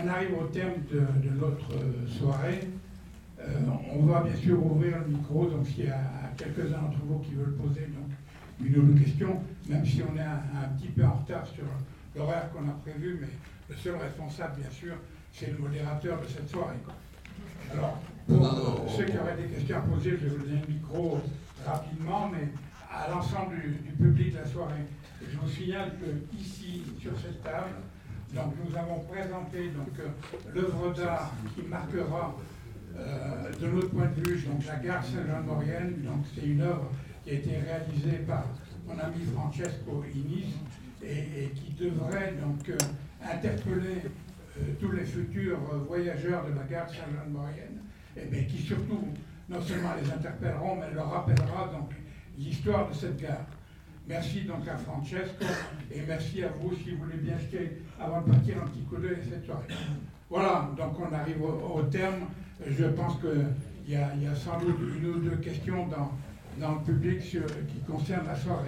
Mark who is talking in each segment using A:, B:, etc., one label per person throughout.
A: on arrive au terme de notre soirée. On va bien sûr ouvrir le micro, donc s'il y a quelques-uns d'entre vous qui veulent poser donc, une ou deux questions, même si on est un petit peu en retard sur l'horaire qu'on a prévu, mais le seul responsable, bien sûr, c'est le modérateur de cette soirée. Alors, pour ceux qui auraient des questions à poser, je vais vous donner le micro rapidement, mais à l'ensemble du public de la soirée. Je vous signale que ici, sur cette table, donc, nous avons présenté l'œuvre d'art qui marquera, de notre point de vue, donc, la gare Saint-Jean-de-Maurienne. Donc, c'est une œuvre qui a été réalisée par mon ami Francesco Inis et qui devrait donc interpeller tous les futurs voyageurs de la gare Saint-Jean-de-Maurienne, et bien qui surtout, non seulement les interpelleront, mais leur rappellera donc l'histoire de cette gare. Merci donc à Francesco et merci à vous si vous voulez bien jeter, avant de partir, un petit coup d'œil à cette soirée. Voilà, donc on arrive au terme. Je pense qu'il y a sans doute une ou deux questions dans le public qui concernent la soirée.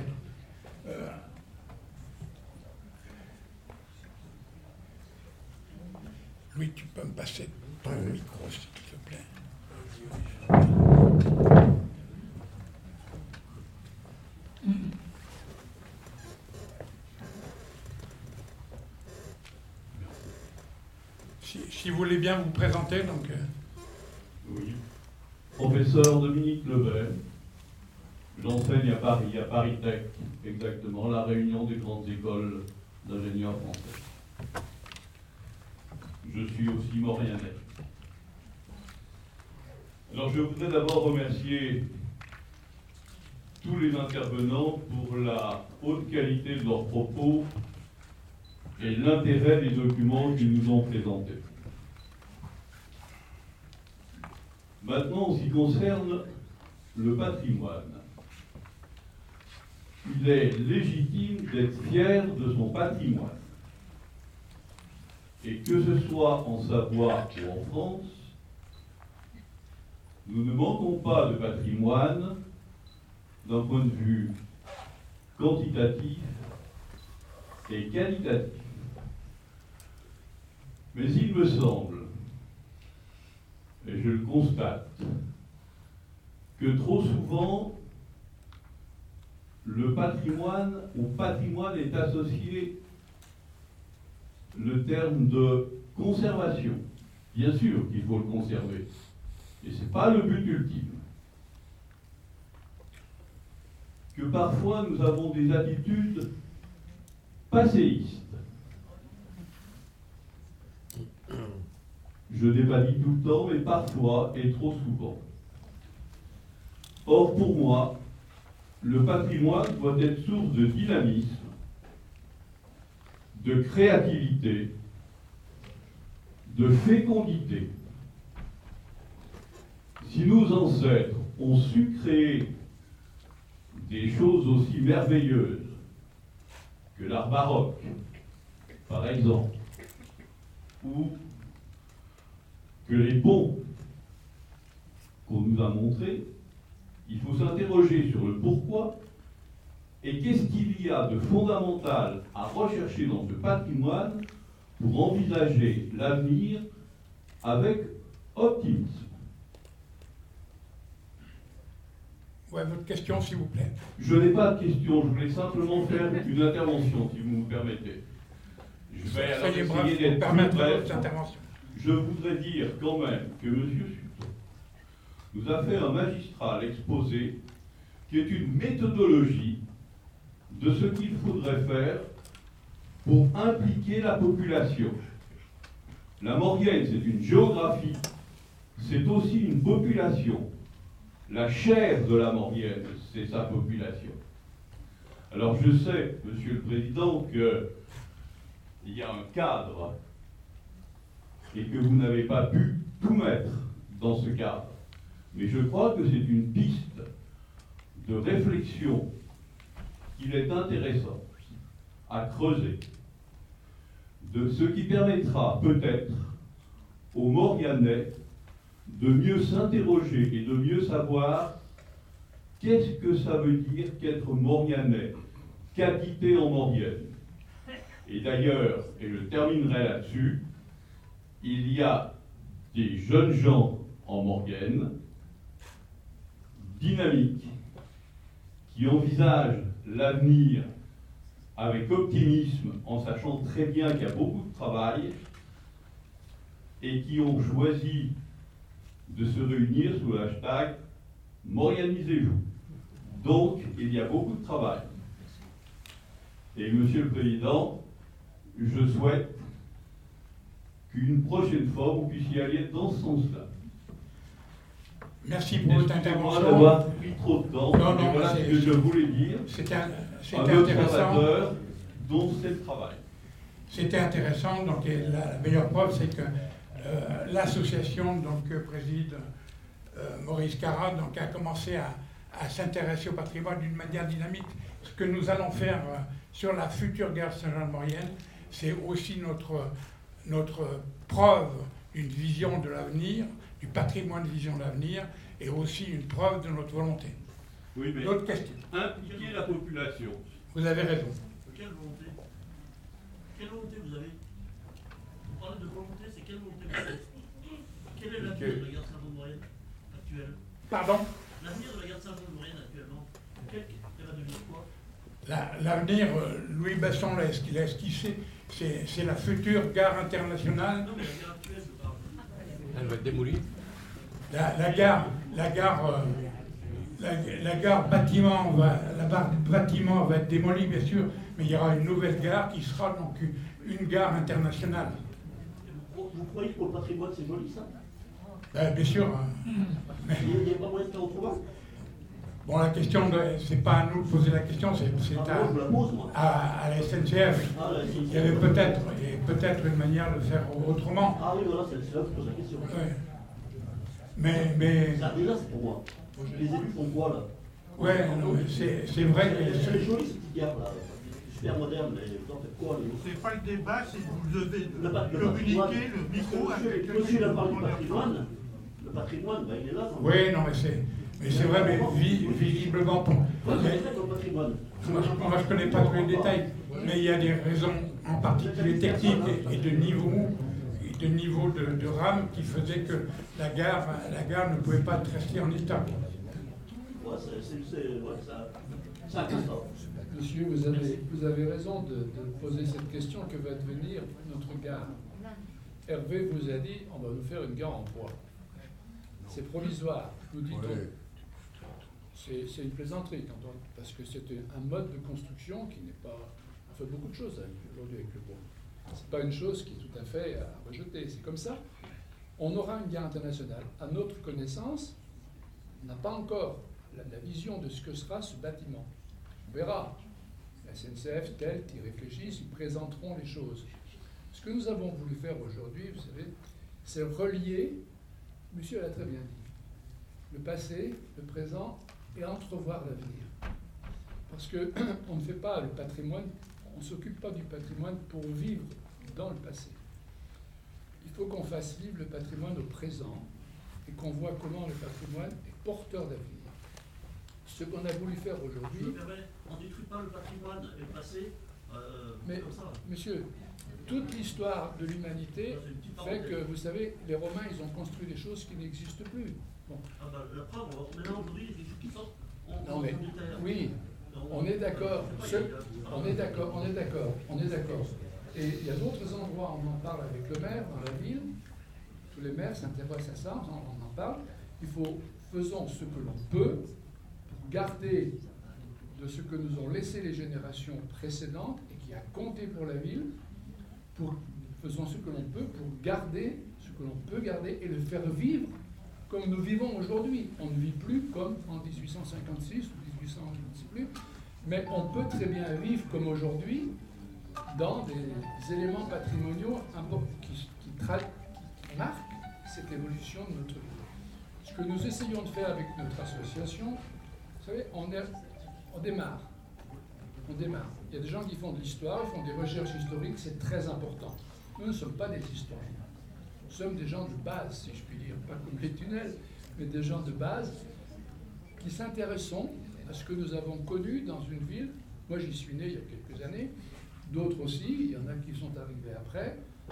A: Louis, tu peux me passer ton micro, s'il te plaît. Si vous voulez bien vous présenter, donc.
B: Oui. Professeur Dominique Lebet. J'enseigne à Paris Tech, exactement, la réunion des grandes écoles d'ingénieurs français. Je suis aussi mauriennais. Alors je voudrais d'abord remercier tous les intervenants pour la haute qualité de leurs propos et l'intérêt des documents qu'ils nous ont présentés. Maintenant, en ce qui concerne le patrimoine, il est légitime d'être fier de son patrimoine. Et que ce soit en Savoie ou en France, nous ne manquons pas de patrimoine d'un point de vue quantitatif et qualitatif. Mais il me semble, et je le constate, que trop souvent, au patrimoine est associé le terme de conservation. Bien sûr qu'il faut le conserver, et ce n'est pas le but ultime. Que parfois nous avons des attitudes passéistes. Je n'ai pas dit tout le temps, mais parfois et trop souvent. Or, pour moi, le patrimoine doit être source de dynamisme, de créativité, de fécondité. Si nos ancêtres ont su créer des choses aussi merveilleuses que l'art baroque, par exemple, ou que les ponts qu'on nous a montrés, il faut s'interroger sur le pourquoi et qu'est-ce qu'il y a de fondamental à rechercher dans ce patrimoine pour envisager l'avenir avec optimisme.
A: Ouais, votre question, s'il vous plaît.
B: Je n'ai pas de question, je voulais simplement faire une intervention, si vous me permettez. Je vais alors essayer d'être plus bref. Je voudrais dire quand même que M. Sutton nous a fait un magistral exposé qui est une méthodologie de ce qu'il faudrait faire pour impliquer la population. La Maurienne, c'est une géographie, c'est aussi une population. La chair de la Maurienne, c'est sa population. Alors je sais, Monsieur le Président, qu'il y a un cadre et que vous n'avez pas pu tout mettre dans ce cadre. Mais je crois que c'est une piste de réflexion qu'il est intéressant à creuser, de ce qui permettra peut-être aux Mauriennais de mieux s'interroger et de mieux savoir qu'est-ce que ça veut dire qu'être Mauriennais, qu'habiter en Maurienne. Et d'ailleurs, et je terminerai là-dessus, il y a des jeunes gens en Maurienne, dynamiques, qui envisagent l'avenir avec optimisme, en sachant très bien qu'il y a beaucoup de travail, et qui ont choisi de se réunir sous le hashtag Maurianisez-vous. Donc, il y a beaucoup de travail. Et Monsieur le Président, je souhaite qu'une prochaine fois, vous puissiez aller dans ce sens-là.
A: Merci pour votre intervention.
B: D'avoir pris trop de temps.
A: Non,
B: voilà ce que je voulais dire.
A: C'était
B: un observateur dont c'est le travail.
A: C'était intéressant. Donc, la meilleure preuve, c'est que l'association que préside Maurice Carra a commencé à s'intéresser au patrimoine d'une manière dynamique. Ce que nous allons faire sur la future gare Saint-Jean-de-Maurienne, c'est aussi notre preuve d'une vision de l'avenir, du patrimoine de vision de l'avenir, et aussi une preuve de notre volonté.
B: Oui, mais
A: d'autres questions?
B: Impliquer la population.
A: Vous avez raison.
C: Quelle volonté? Quelle volonté vous avez? Vous parlez de volonté, c'est quelle volonté vous avez? Quel est l'avenir de la gare Saint-Jean-de-Maurienne actuelle?
A: Pardon?
C: L'avenir de la gare Saint-Jean-de-Maurienne actuellement, elle va devenir quoi?
A: L'avenir, Louis Besson l'a esquissé, c'est la future gare internationale.
C: Non, mais la gare actuelle, je parle.
D: Elle va être démolie.
A: La gare bâtiment va être démolie, bien sûr, mais il y aura une nouvelle gare qui sera donc une gare internationale.
C: Vous croyez que pour le patrimoine, c'est joli, ça?
A: Bien sûr.
C: Mais il n'y a pas moyen de faire autrement?
A: Bon, la question, c'est pas à nous de poser la question, c'est à la SNCF. Il y avait peut-être une manière de faire autrement.
C: Ah oui, voilà, c'est là que je pose la question.
A: Ouais. Mais...
C: Ça, déjà, c'est pour moi. Les élus font quoi, là?
A: Ouais, c'est vrai que...
C: C'est joli, cette gare, là. Super moderne, mais vous en faites quoi?
E: C'est pas le débat, c'est que vous devez
C: communiquer
E: le micro avec
C: Monsieur a parlé du patrimoine. Le patrimoine, ben, il est là.
A: Oui, non, mais c'est vrai, mais visiblement... Moi, je ne connais pas tous les détails, mais il y a des raisons, en particulier techniques et de niveau de rame, qui faisaient que la gare ne pouvait pas rester en état.
C: Ouais, c'est un constat.
F: Monsieur, vous avez raison de poser cette question. Que va devenir notre gare? Hervé vous a dit, on va nous faire une gare en bois. C'est provisoire, nous dit-on. Ouais. C'est une plaisanterie, parce que c'est un mode de construction qui n'est pas... On fait beaucoup de choses aujourd'hui avec le bois. C'est pas une chose qui est tout à fait à rejeter. C'est comme ça. On aura une gare internationale. À notre connaissance, on n'a pas encore la vision de ce que sera ce bâtiment. On verra. La SNCF, telle qu'ils réfléchissent, ils présenteront les choses. Ce que nous avons voulu faire aujourd'hui, vous savez, c'est relier, monsieur l'a très bien dit, le passé, le présent et entrevoir l'avenir. Parce qu'on ne fait pas le patrimoine, on ne s'occupe pas du patrimoine pour vivre dans le passé. Il faut qu'on fasse vivre le patrimoine au présent et qu'on voit comment le patrimoine est porteur d'avenir. Ce qu'on a voulu faire aujourd'hui...
C: On ne détruit pas le patrimoine et le passé
F: mais,
C: comme ça.
F: Monsieur, toute l'histoire de l'humanité fait que, vous savez, les Romains, ils ont construit des choses qui n'existent plus. Bon.
C: Ah bah, la preuve, maintenant aujourd'hui, il y a des choses qui sortent
F: non, mais, oui, on est d'accord. On est d'accord. Et il y a d'autres endroits, on en parle avec le maire dans la ville. Tous les maires s'intéressent à ça, on en parle. Faisons ce que l'on peut pour garder de ce que nous ont laissé les générations précédentes et qui a compté pour la ville. Faisons ce que l'on peut pour garder ce que l'on peut garder et le faire vivre comme nous vivons aujourd'hui. On ne vit plus comme en 1856 ou 1800, je ne sais plus, mais on peut très bien vivre comme aujourd'hui dans des éléments patrimoniaux qui marquent cette évolution de notre vie. Ce que nous essayons de faire avec notre association, vous savez, on démarre. Il y a des gens qui font de l'histoire, font des recherches historiques, c'est très important. Nous ne sommes pas des historiens. Nous sommes des gens de base, si je puis dire, pas comme les tunnels, mais des gens de base qui s'intéressent à ce que nous avons connu dans une ville. Moi, j'y suis né il y a quelques années, d'autres aussi, il y en a qui sont arrivés après.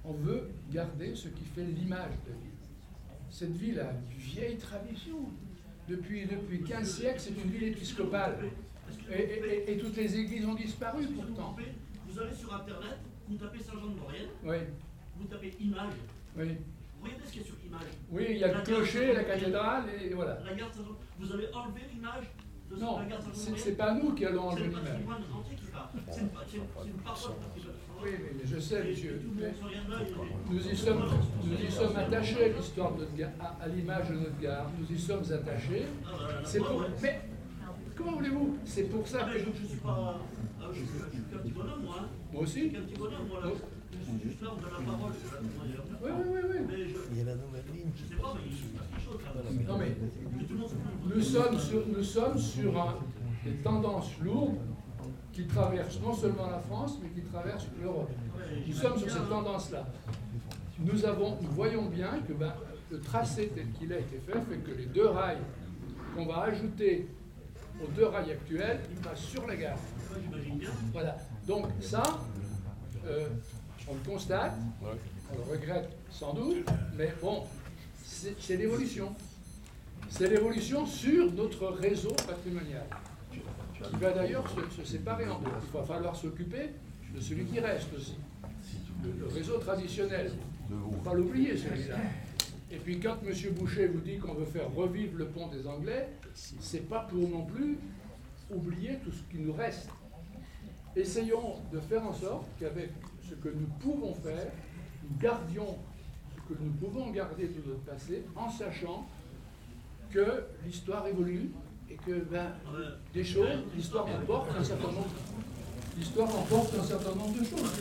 F: on veut garder ce qui fait l'image de ville. Cette ville a une vieille tradition. Depuis 15 siècles, c'est une ville épiscopale. Et toutes les églises ont disparu pourtant.
C: Vous allez sur Internet, vous tapez Saint-Jean-de-Maurienne,
F: oui.
C: vous tapez image.
F: Oui.
C: Vous regardez ce qu'il y a sur image.
F: Oui, il y a le clocher, la cathédrale, et voilà.
C: La gare Saint-Jean. Vous avez enlevé l'image de
F: non,
C: la gare Saint-Jean-de-Maurienne.
F: c'est pas nous qui allons enlever l'image.
C: C'est le patrimoine entier qui part. C'est une parole.
F: Oui, mais je sais, monsieur. Nous y
C: Nous
F: sommes attachés à l'histoire de notre gare, à l'image de notre gare. Nous y sommes attachés. C'est pour. Mais comment voulez-vous? C'est pour ça.
C: Mais je suis pas. Je suis qu'un petit bonhomme, moi.
F: Moi aussi.
C: Je suis qu'un petit bonhomme, moi. Là. Je suis juste là, on donne la parole.
F: Oui.
C: Mais il y a la nouvelle ligne. Je sais pas, mais il se passe quelque chose là.
F: Non, mais nous sommes sur des tendances lourdes qui traversent non seulement la France, mais qui traversent l'Europe. Nous sommes sur cette tendance-là. Nous voyons bien que le tracé tel qu'il a été fait que les 2 rails qu'on va ajouter aux 2 rails actuels, ils passent sur la gare. Voilà. Donc ça, on le constate, on le regrette sans doute, mais bon, c'est l'évolution. C'est l'évolution sur notre réseau patrimonial, qui va d'ailleurs se séparer en 2. Il va falloir s'occuper de celui qui reste aussi, le réseau traditionnel. Il ne faut pas l'oublier, celui-là. Et puis quand M. Boucher vous dit qu'on veut faire revivre le pont des Anglais, c'est pas pour non plus oublier tout ce qui nous reste. Essayons de faire en sorte qu'avec ce que nous pouvons faire, nous gardions ce que nous pouvons garder de notre passé, en sachant que l'histoire évolue et que des choses, l'histoire emporte un certain nombre. L'histoire emporte un certain nombre de choses.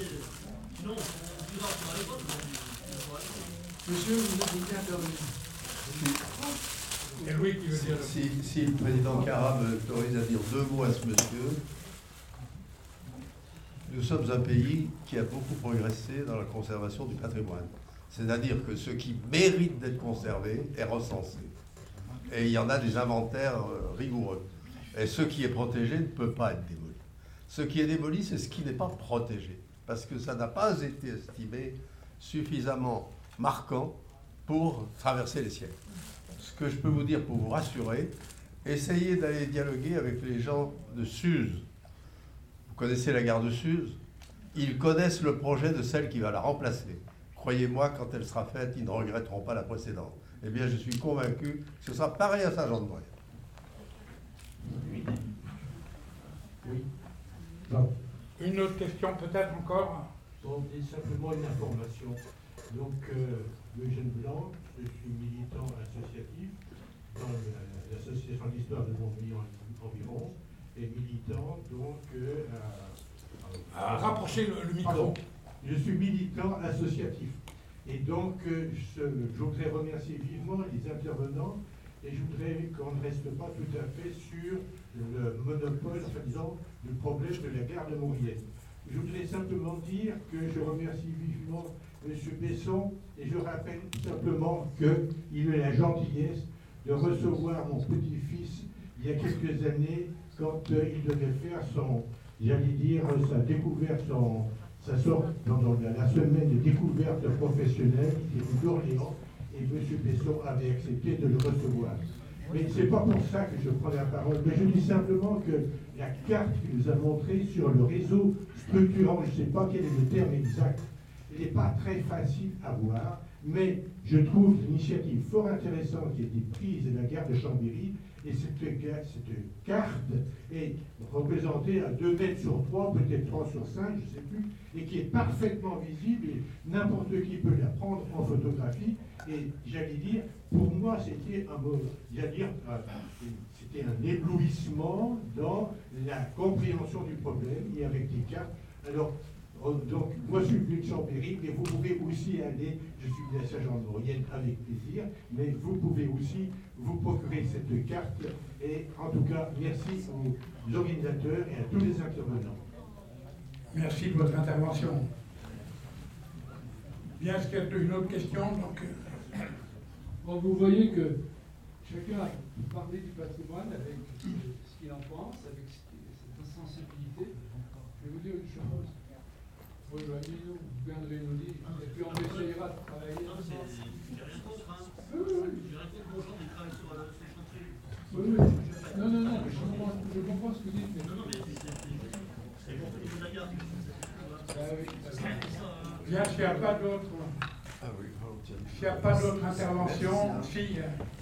F: Monsieur, vous êtes bien intervenu.
A: C'est Louis qui veut dire.
D: Si le président Cara m'autorise à dire 2 mots à ce monsieur, nous sommes un pays qui a beaucoup progressé dans la conservation du patrimoine. C'est-à-dire que ce qui mérite d'être conservé est recensé. Et il y en a des inventaires rigoureux. Et ce qui est protégé ne peut pas être démoli. Ce qui est démoli, c'est ce qui n'est pas protégé. Parce que ça n'a pas été estimé suffisamment marquant pour traverser les siècles. Ce que je peux vous dire pour vous rassurer, essayez d'aller dialoguer avec les gens de Suse. Vous connaissez la gare de Suse? Ils connaissent le projet de celle qui va la remplacer. Croyez-moi, quand elle sera faite, ils ne regretteront pas la précédente. Eh bien, je suis convaincu que ce sera pareil à Saint-Jean-de-Maurienne.
A: Oui. Bon. Une autre question peut-être encore?
E: Bon, et simplement une information. Donc, Eugène Blanc, je suis militant associatif dans l'association d'histoire de Montpellier environ, et militant donc
A: rapprochez le micro.
E: Pardon. Je suis militant associatif. Et donc, je voudrais remercier vivement les intervenants et je voudrais qu'on ne reste pas tout à fait sur le monopole, enfin disons, du problème de la gare de Maurienne. Je voudrais simplement dire que je remercie vivement M. Besson et je rappelle simplement qu'il a la gentillesse de recevoir mon petit-fils il y a quelques années quand il devait faire sa découverte, sa sorte dans la semaine de découverte professionnelle, qui est d'Orléans, et M. Besson avait accepté de le recevoir. Mais ce n'est pas pour ça que je prends la parole, mais je dis simplement que la carte qu'il nous a montrée sur le réseau structurant, je ne sais pas quel est le terme exact, elle n'est pas très facile à voir, mais je trouve l'initiative fort intéressante qui a été prise de la gare de Chambéry, et cette carte est représentée à 2 mètres sur 3, peut-être 3 sur 5, je ne sais plus, et qui est parfaitement visible, et n'importe qui peut la prendre en photographie. Et j'allais dire, pour moi, c'était c'était un éblouissement dans la compréhension du problème, et avec des cartes. Alors, donc, moi, je suis venu de Chambéry, mais vous pouvez aussi aller, je suis de la Saint-Jean-de-Maurienne avec plaisir, mais vous pouvez aussi vous procurer cette carte. Et en tout cas, merci aux organisateurs et à tous les intervenants.
A: Merci de votre intervention. Bien, est-ce qu'il y a une autre question? Donc,
F: bon, vous voyez que chacun a parlé du patrimoine avec ce qu'il en pense, avec cette sensibilité. Je vais vous dire une chose. Rejoignez-nous, vous viendrez nous dire, et puis on
A: s'il n'y a pas d'autres... S'il n'y a pas d'autres interventions, si...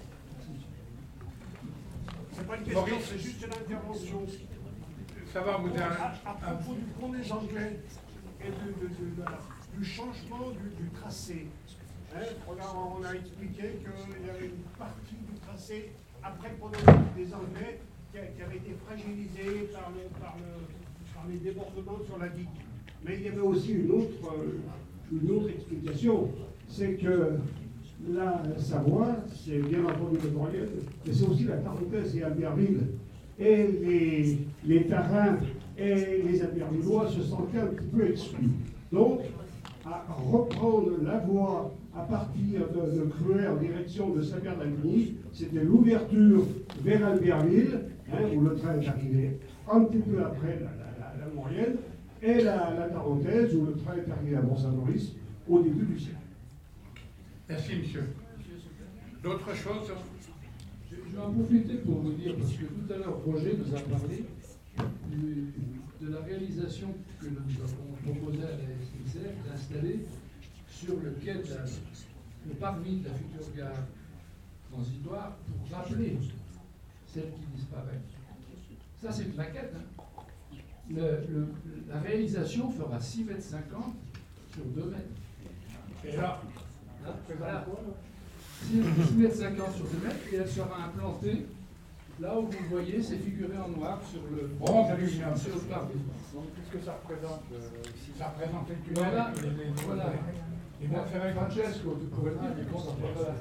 G: C'est pas une question, c'est juste une intervention.
A: Ça va vous dire...
G: À propos du pont des Anglais et du changement du tracé. Hein, on a expliqué qu'il y avait une partie du tracé après le pont des Anglais qui avait été fragilisée par les débordements sur la digue. Mais il y avait aussi une autre explication, c'est que la Savoie, c'est bien entendu le Maurienne, mais c'est aussi la Tarentaise et Albertville. Et les Tarins et les Albertvillois se sentaient un petit peu exclus. Donc, à reprendre la voie à partir de Cruet en direction de Saint-Pierre-d'Albigny, c'était l'ouverture vers Albertville, où le train est arrivé un petit peu après la Maurienne, et la Tarentaise, où le train est arrivé à Mont-Saint-Maurice au début du siècle.
A: Merci, monsieur. D'autres choses?
F: Je vais en profiter pour vous dire, parce que tout à l'heure, Roger nous a parlé de la réalisation que nous avons proposé à la SNCF d'installer sur le quai le parvis de la future gare transitoire pour rappeler celle qui disparaît. Ça, c'est une maquette. Hein. La réalisation fera 6,50 mètres sur 2 mètres.
A: Et là,
F: voilà. 6,50 mètres sur 2 mètres, et elle sera implantée là où vous voyez, c'est figuré en noir sur le parvis.
A: Donc, puisque ça représente le tunnel,
F: voilà.
A: Et bien,
F: Francesco, tu pourrais dire, mais bon, ça va pas.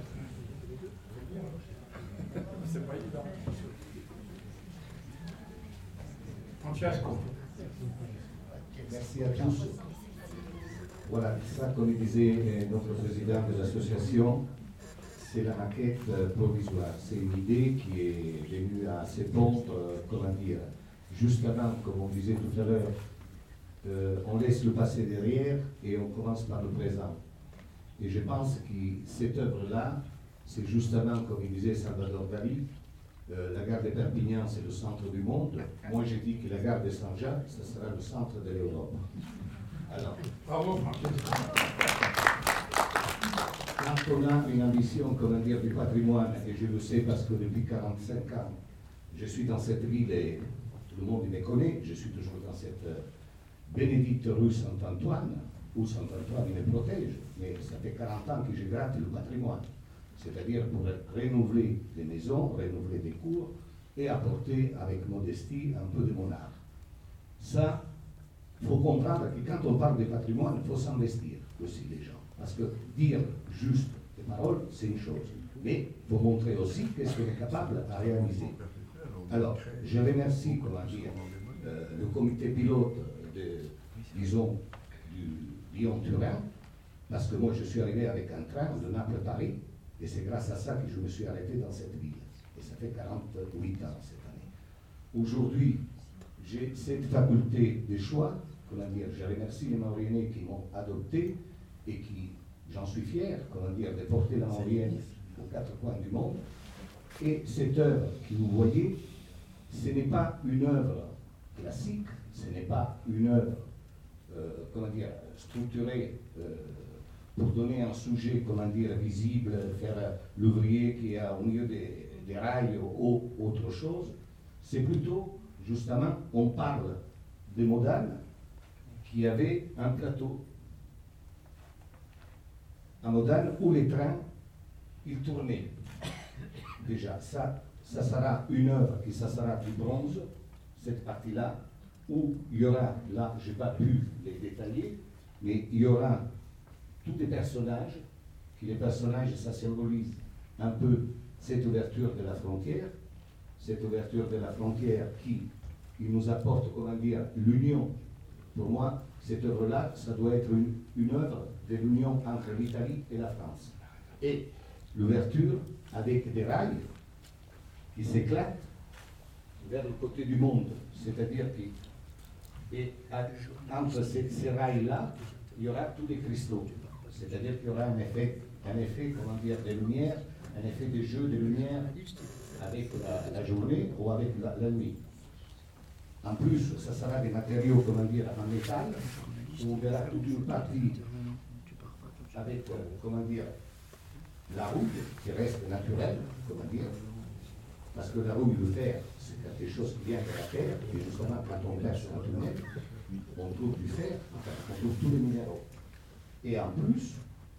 A: C'est pas évident. Francesco.
H: Merci à tous. Voilà, ça, comme disait notre président de l'association, c'est la maquette provisoire. C'est une idée qui est venue à s'épondre, comment dire, juste avant, comme on disait tout à l'heure, on laisse le passé derrière et on commence par le présent. Et je pense que cette œuvre-là, c'est justement, comme il disait Salvador Dali, la gare de Perpignan, c'est le centre du monde. Moi, j'ai dit que la gare de Saint-Jacques, ce sera le centre de l'Europe. Alors,
A: bravo,
H: quand on a une ambition, comment dire, du patrimoine, et je le sais parce que depuis 45 ans, je suis dans cette ville et tout le monde me connaît, je suis toujours dans cette bénédicte rue Saint-Antoine, où Saint-Antoine me protège, mais ça fait 40 ans que je gratte le patrimoine, c'est-à-dire pour renouveler des maisons, renouveler des cours et apporter avec modestie un peu de mon art. Ça, il faut comprendre que quand on parle de patrimoine, il faut s'investir aussi les gens. Parce que dire juste des paroles, c'est une chose. Mais il faut montrer aussi qu'est-ce qu'on est capable à réaliser. Alors, je remercie, comment dire, le comité pilote disons, du Lyon-Turin, parce que moi je suis arrivé avec un train de Naples-Paris, et c'est grâce à ça que je me suis arrêté dans cette ville. Et ça fait 48 ans cette année. Aujourd'hui, j'ai cette faculté de choix, comment dire, je remercie les Mauriennais qui m'ont adopté et qui, j'en suis fier, comment dire, de porter la Maurienne aux 4 coins du monde. Et cette œuvre que vous voyez, ce n'est pas une œuvre classique, ce n'est pas une œuvre, comment dire, structurée pour donner un sujet, comment dire, visible, faire l'ouvrier qui est au milieu des rails ou autre chose. C'est plutôt, justement, on parle de Modane qui avait un plateau. À Modane où les trains, ils tournaient. Déjà, ça sera une œuvre qui ça sera du bronze, cette partie-là, où il y aura, là, je n'ai pas pu les détailler, mais il y aura tous des personnages, qui les personnages, ça symbolise un peu cette ouverture de la frontière, qui nous apporte, comment dire, l'union. Pour moi, cette œuvre-là, ça doit être une œuvre de l'union entre l'Italie et la France. Et l'ouverture avec des rails qui s'éclatent vers le côté du monde. C'est-à-dire qu'entre ces rails-là, il y aura tous les cristaux. C'est-à-dire qu'il y aura un effet, comment dire, de lumière, un effet de jeu de lumière avec la journée ou avec la nuit. En plus, ça sera des matériaux, comment dire, en métal, où on verra toute une partie avec, comment dire, la rouille qui reste naturelle, comment dire, parce que la rouille, le fer, c'est quelque chose qui vient de la terre, et justement, quand on perce un tunnel, on trouve du fer, enfin, on trouve tous les minéraux. Et en plus,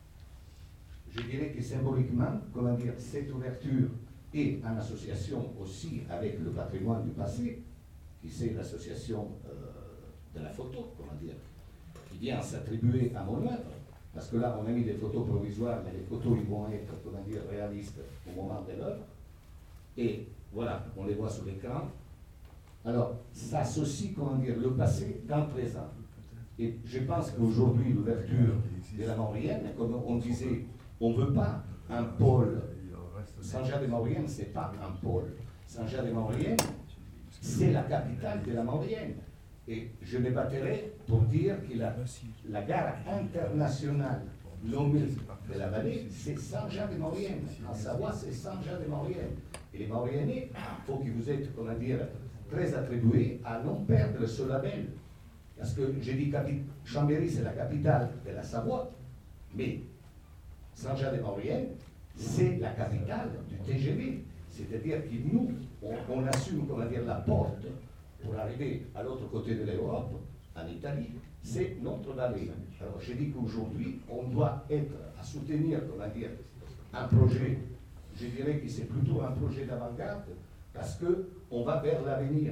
H: je dirais que symboliquement, comment dire, cette ouverture est en association aussi avec le patrimoine du passé, qui c'est l'association de la photo, comment dire, qui vient s'attribuer à mon œuvre, parce que là, on a mis des photos provisoires, mais les photos, ils vont être, comment dire, réalistes au moment de l'œuvre. Et voilà, on les voit sur l'écran. Alors, ça associe, comment dire, le passé dans le présent. Et je pense qu'aujourd'hui, l'ouverture de la Maurienne, comme on disait, on ne veut pas un pôle. Saint-Jean-de-Maurienne, ce n'est pas un pôle. Saint-Jean-de-Maurienne, c'est la capitale de la Maurienne. Et je me battrai pour dire que la gare internationale nommée de la vallée, c'est Saint-Jean-de-Maurienne. En Savoie, c'est Saint-Jean-de-Maurienne. Et les Mauriennais, il faut que vous êtes, comment dire, très attribués à non perdre ce label. Parce que j'ai dit Chambéry, c'est la capitale de la Savoie, mais Saint-Jean-de-Maurienne, c'est la capitale du TGV. C'est-à-dire que nous, on assume, comment dire, la porte pour arriver à l'autre côté de l'Europe, en Italie, c'est notre vallée. Alors j'ai dit qu'aujourd'hui, on doit être à soutenir, comment dire, un projet, je dirais que c'est plutôt un projet d'avant-garde, parce qu'on va vers l'avenir.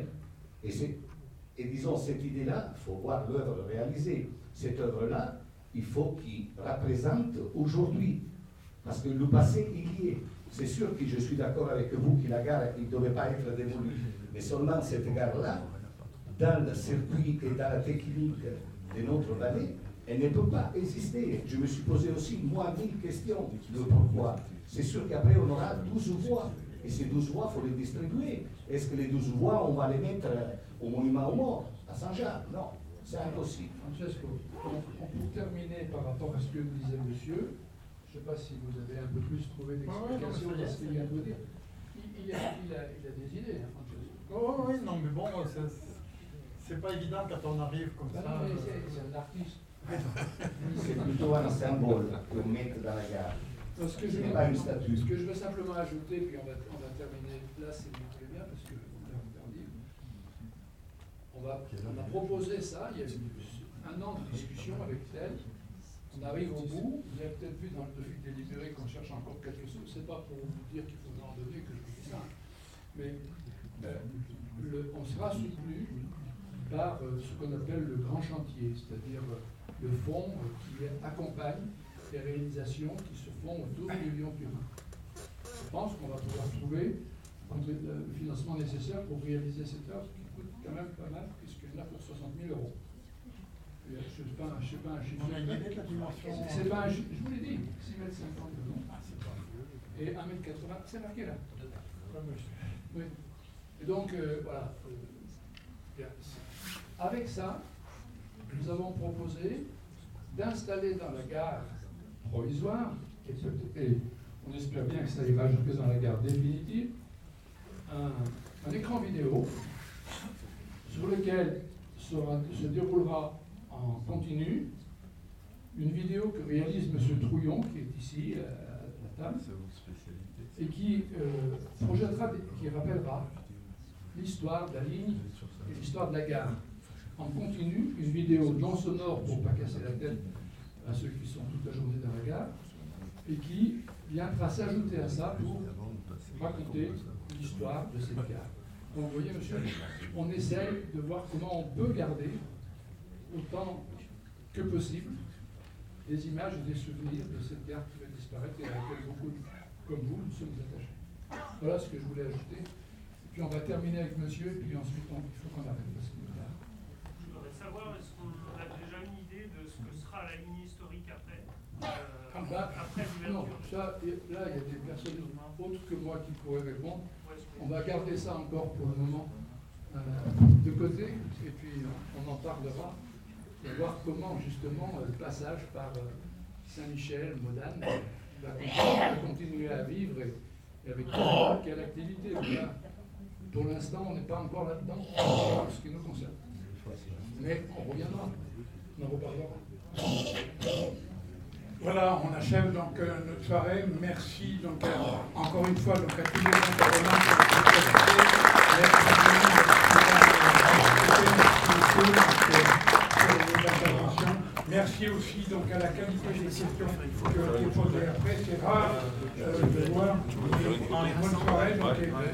H: Et disons, cette idée-là, il faut voir l'œuvre réalisée. Cette œuvre-là, il faut qu'il représente aujourd'hui. Parce que le passé, il y est. C'est sûr que je suis d'accord avec vous que la gare, il ne devait pas être démolie. Mais seulement cette gare-là, dans le circuit et dans la technique de notre vallée, elle ne peut pas exister. Je me suis posé aussi, moi, 1000 questions de pourquoi. C'est sûr qu'après, on aura 12 voies. Et ces 12 voies, il faut les distribuer. Est-ce que les 12 voies, on va les mettre au monument aux morts, à Saint-Jean? Non, c'est impossible.
F: Francesco, pour terminer par rapport à ce que disait monsieur, je ne sais pas si vous avez un peu plus trouvé d'explications de ce qu'il vient de vous dire. Il a des idées, hein, Francesco.
I: Oh, oui, non, mais bon, c'est pas évident quand on arrive comme ça.
F: Non, mais c'est un artiste.
H: C'est plutôt un symbole qu'on met dans la gare.
F: Ce que je veux simplement ajouter, puis on va terminer là, si vous voulez bien, parce que on a proposé ça, il y a eu un an de discussion avec tel. On arrive au bout, vous avez peut-être vu dans le devis délibéré qu'on cherche encore quelque chose, c'est pas pour vous dire qu'il faut en donner que je vous dis ça, mais on sera soutenu par ce qu'on appelle le grand chantier, c'est-à-dire le fonds qui accompagne les réalisations qui se font aux 12 millions d'euros. Je pense qu'on va pouvoir trouver le financement nécessaire pour réaliser cette œuvre qui coûte quand même pas mal, puisqu'il y en a pour 60 000 euros. Je ne sais pas un chiffre.
I: On a une idée de la dimension.
F: C'est pas je vous l'ai dit, 6,50 m de long. Et 1,80 m, c'est marqué là. Oui. Et donc, voilà. Avec ça, nous avons proposé d'installer dans la gare provisoire, et on espère bien que ça ira jusque dans la gare définitive, un écran vidéo sur lequel se déroulera en continu une vidéo que réalise M. Trouillon, qui est ici à la table, et qui projettera, qui rappellera l'histoire de la ligne et l'histoire de la gare. En continu, une vidéo non sonore pour ne pas casser la tête à ceux qui sont toute la journée dans la gare, et qui viendra s'ajouter à ça pour raconter l'histoire de cette gare. Donc vous voyez, monsieur, on essaye de voir comment on peut garder autant que possible des images et des souvenirs de cette gare qui va disparaître et à laquelle beaucoup, comme vous, nous sommes attachés. Voilà ce que je voulais ajouter. Et puis on va terminer avec monsieur, et puis ensuite il faut qu'on arrête. Parce que
J: je voudrais savoir, est-ce qu'on a déjà une idée de ce que sera la ligne historique après après l'ouverture?
F: Non, ça, là, il y a des personnes autres que moi qui pourraient répondre. On va garder ça encore pour le moment de côté, et puis on en parlera, et voir comment, justement, le passage par Saint-Michel, Modane, va continuer à vivre, et avec quelle activité. Voilà. Pour l'instant, on n'est pas encore là-dedans, en ce qui nous concerne. Mais on reviendra, on en reparlera.
A: Voilà, on achève donc notre soirée. Merci donc encore une fois donc, à tous les intervenants qui ont participé. Merci aussi donc à la qualité des questions qui ont été posées après. C'est rare de voir. Bonne soirée. Donc,